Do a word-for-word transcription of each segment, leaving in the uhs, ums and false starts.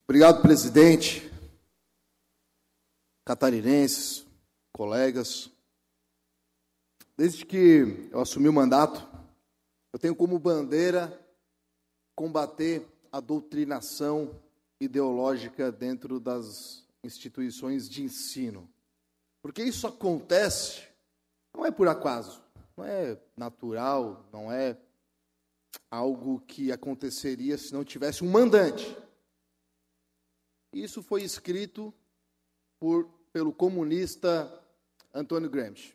Obrigado, presidente, catarinenses, colegas. Desde que eu assumi o mandato, eu tenho como bandeira combater a doutrinação ideológica dentro das instituições de ensino. Porque isso acontece, não é por acaso, não é natural, não é algo que aconteceria se não tivesse um mandante. Isso foi escrito por, pelo comunista Antônio Gramsci.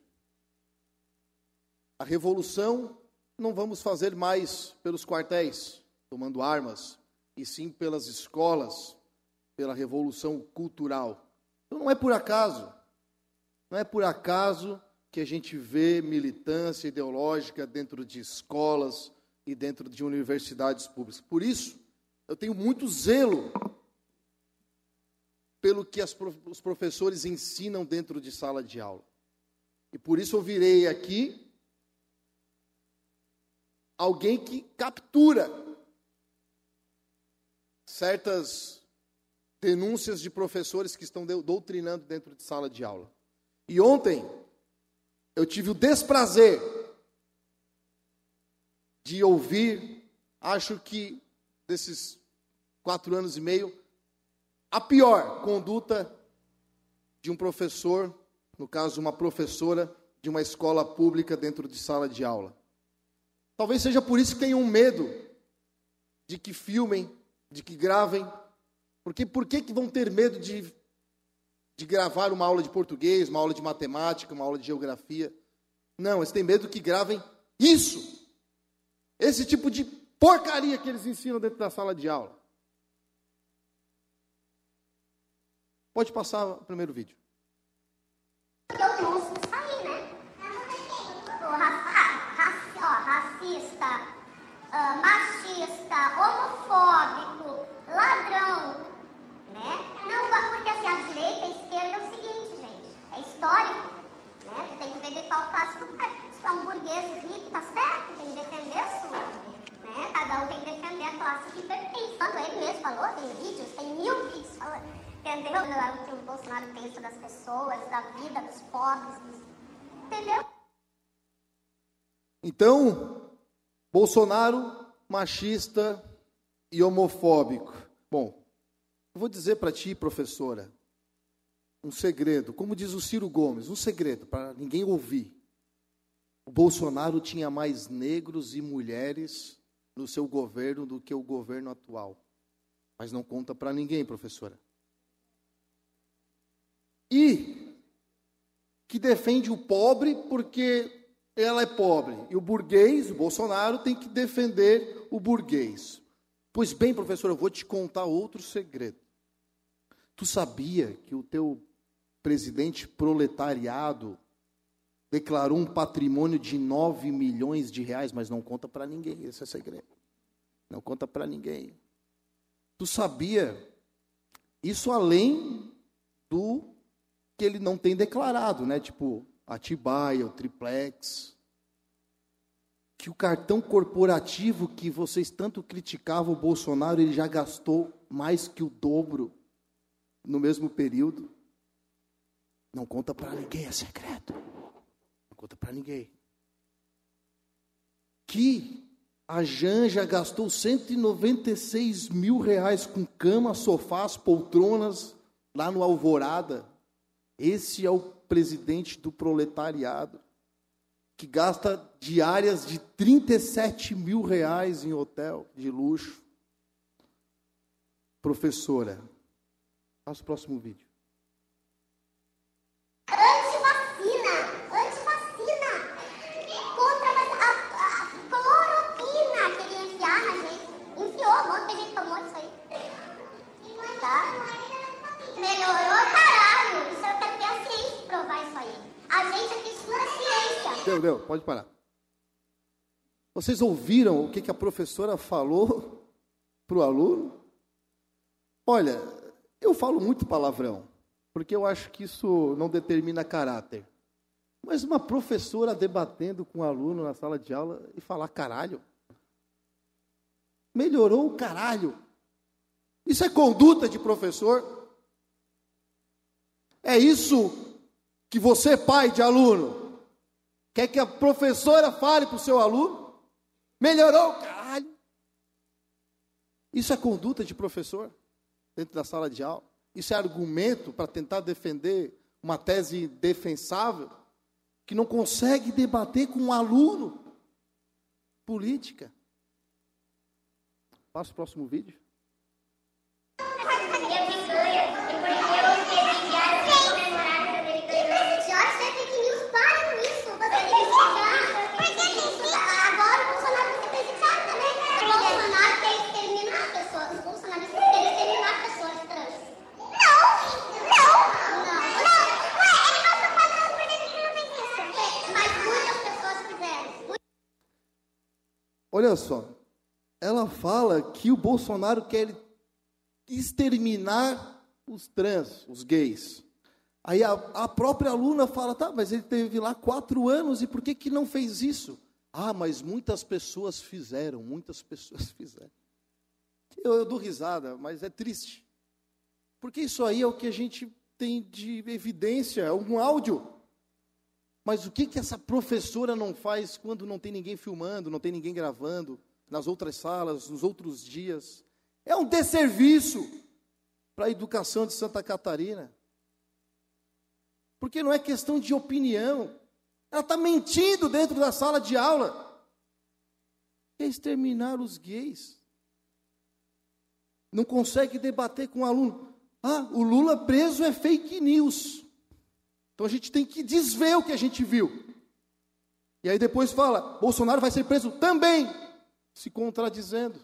A revolução não vamos fazer mais pelos quartéis, tomando armas, e sim pelas escolas, pela revolução cultural. Então não é por acaso, não é por acaso que a gente vê militância ideológica dentro de escolas e dentro de universidades públicas. Por isso, eu tenho muito zelo pelo que as, os professores ensinam dentro de sala de aula. E por isso eu virei aqui alguém que captura certas denúncias de professores que estão doutrinando dentro de sala de aula. E ontem eu tive o desprazer de ouvir, acho que desses quatro anos e meio, a pior conduta de um professor, no caso uma professora de uma escola pública dentro de sala de aula. Talvez seja por isso que tenham medo de que filmem, de que gravem. Porque por que que vão ter medo de, de gravar uma aula de português, uma aula de matemática, uma aula de geografia? Não, eles têm medo que gravem isso. Esse tipo de porcaria que eles ensinam dentro da sala de aula. Pode passar o primeiro vídeo. Eu penso isso aí, né? O raça, raci, ó, racista, uh, machista, homofóbico, ladrão, né? Não, porque assim, a direita e a esquerda é o seguinte, gente, é histórico, né? Você tem que ver de qual classe tu é. Se é um burguês rico, tá certo, tem que defender a sua, né? Cada um tem que defender a classe que pertence. Quando ele mesmo falou, tem vídeos, tem mil vídeos falando. Entendeu? O que o Bolsonaro pensa das pessoas, da vida, dos pobres. Entendeu? Então, Bolsonaro, machista e homofóbico. Bom, eu vou dizer para ti, professora, um segredo. Como diz o Ciro Gomes, um segredo para ninguém ouvir. O Bolsonaro tinha mais negros e mulheres no seu governo do que o governo atual. Mas não conta para ninguém, professora. E que defende o pobre porque ela é pobre. E o burguês, o Bolsonaro, tem que defender o burguês. Pois bem, professor, eu vou te contar outro segredo. Tu sabia que o teu presidente proletariado declarou um patrimônio de nove milhões de reais, mas não conta para ninguém, esse é segredo. Não conta para ninguém. Tu sabia, isso além do que ele não tem declarado, né? Tipo, Atibaia, o triplex. Que o cartão corporativo que vocês tanto criticavam o Bolsonaro, ele já gastou mais que o dobro no mesmo período. Não conta para ninguém, é secreto. Não conta para ninguém. Que a Janja gastou cento e noventa e seis mil reais com cama, sofás, poltronas lá no Alvorada. Esse é o presidente do proletariado, que gasta diárias de trinta e sete mil reais em hotel de luxo. Professora, passa o próximo vídeo. Antivacina, antivacina, contra a, a cloroquina que ele enfiar na gente. Enfiou, um monte de gente tomou isso aí. Tá? Melhorou, caralho. Isso eu quero ter a ciência de provar isso aí. A gente aqui estuda ciência. Deu, deu, pode parar. Vocês ouviram o que, que a professora falou para o aluno? Olha, eu falo muito palavrão, porque eu acho que isso não determina caráter. Mas uma professora debatendo com um aluno na sala de aula e falar caralho. Melhorou o caralho. Isso é conduta de professor? É isso que você, pai de aluno, quer que a professora fale para o seu aluno? Melhorou, caralho. Isso é conduta de professor dentro da sala de aula? Isso é argumento para tentar defender uma tese defensável que não consegue debater com um aluno política? Passa o próximo vídeo. Olha só, ela fala que o Bolsonaro quer exterminar os trans, os gays. Aí a, a própria aluna fala, tá, mas ele teve lá quatro anos e por que que não fez isso? Ah, mas muitas pessoas fizeram, muitas pessoas fizeram. Eu, eu dou risada, mas é triste. Porque isso aí é o que a gente tem de evidência, é um áudio. Mas o que que essa professora não faz quando não tem ninguém filmando, não tem ninguém gravando, nas outras salas, nos outros dias? É um desserviço para a educação de Santa Catarina. Porque não é questão de opinião. Ela está mentindo dentro da sala de aula. Quer exterminar os gays. Não consegue debater com o aluno. Ah, o Lula preso é fake news. Então a gente tem que desver o que a gente viu. E aí depois fala, Bolsonaro vai ser preso também, se contradizendo.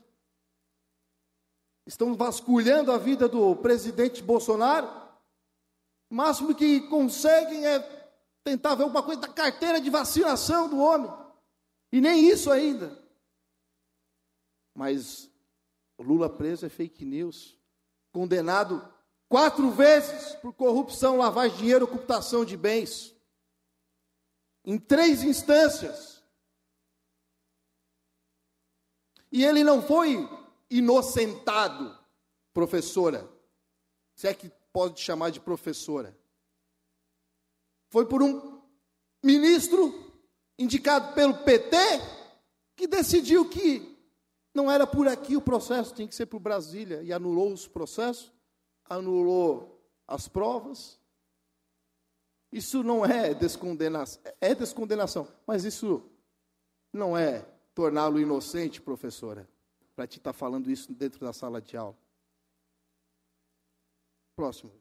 Estão vasculhando a vida do presidente Bolsonaro. O máximo que conseguem é tentar ver alguma coisa da carteira de vacinação do homem. E nem isso ainda. Mas o Lula preso é fake news. Condenado quatro vezes por corrupção, lavagem de dinheiro, ocultação de bens. Em três instâncias. E ele não foi inocentado, professora. Se é que pode chamar de professora. Foi por um ministro indicado pelo P T que decidiu que não era por aqui o processo, tinha que ser por Brasília. E anulou os processos. Anulou as provas. Isso não é descondenação, é descondenação, mas isso não é torná-lo inocente, professora, para te estar falando isso dentro da sala de aula. Próximo.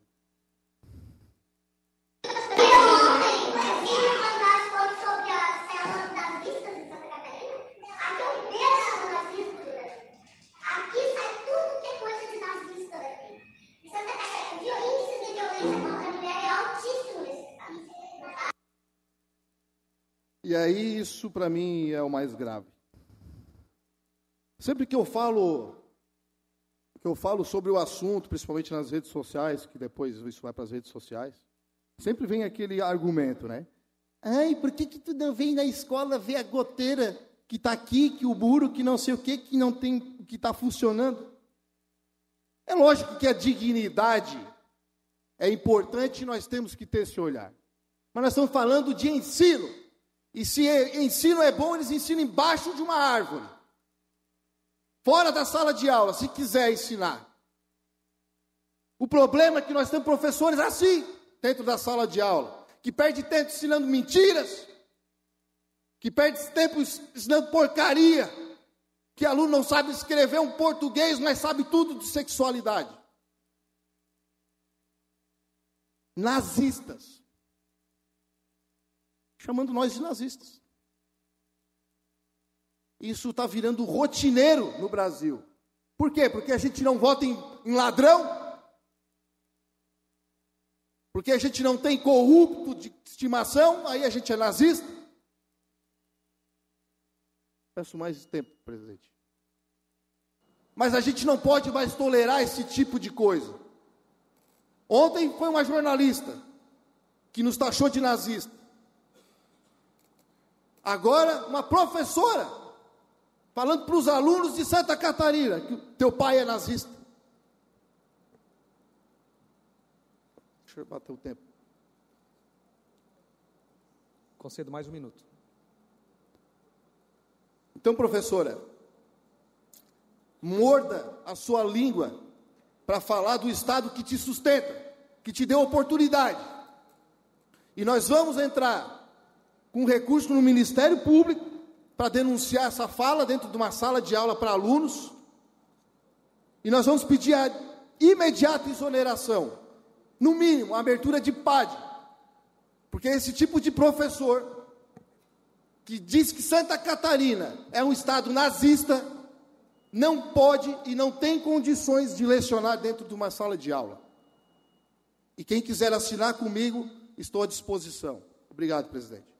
E aí, isso para mim é o mais grave. Sempre que eu falo, que eu falo sobre o assunto, principalmente nas redes sociais, que depois isso vai para as redes sociais, sempre vem aquele argumento, né? Ai, por que, que tu não vem na escola ver a goteira que está aqui, que o muro, que não sei o quê, que não tem, que está funcionando? É lógico que a dignidade é importante e nós temos que ter esse olhar. Mas nós estamos falando de ensino. E se ensino é bom, eles ensinam embaixo de uma árvore. Fora da sala de aula, se quiser ensinar. O problema é que nós temos professores assim, dentro da sala de aula, que perde tempo ensinando mentiras, que perde tempo ensinando porcaria, que aluno não sabe escrever um português, mas sabe tudo de sexualidade. Nazistas. Chamando nós de nazistas. Isso está virando rotineiro no Brasil. Por quê? Porque a gente não vota em, em ladrão? Porque a gente não tem corrupto de estimação? Aí a gente é nazista? Peço mais tempo, presidente. Mas a gente não pode mais tolerar esse tipo de coisa. Ontem foi uma jornalista que nos taxou de nazista. Agora, uma professora falando para os alunos de Santa Catarina que o teu pai é nazista. Deixa eu bater o tempo. Concedo mais um minuto. Então, professora, morda a sua língua para falar do Estado que te sustenta, que te deu oportunidade. E nós vamos entrar com recurso no Ministério Público para denunciar essa fala dentro de uma sala de aula para alunos. E nós vamos pedir a imediata exoneração, no mínimo, a abertura de P A D. Porque esse tipo de professor que diz que Santa Catarina é um estado nazista, não pode e não tem condições de lecionar dentro de uma sala de aula. E quem quiser assinar comigo, estou à disposição. Obrigado, presidente.